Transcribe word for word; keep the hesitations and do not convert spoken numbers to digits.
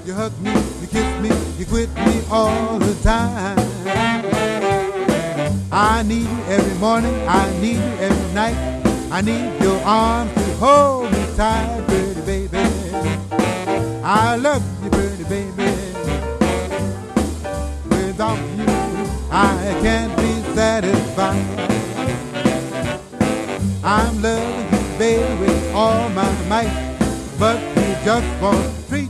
You hug me, you kiss me, you quit me all the time. I need you every morning, I need you every night. I need your arms to hold me tight, pretty baby. I love you, pretty baby. Without you, I can't be satisfied. I'm loving you, baby, with all my might, but you just won't treat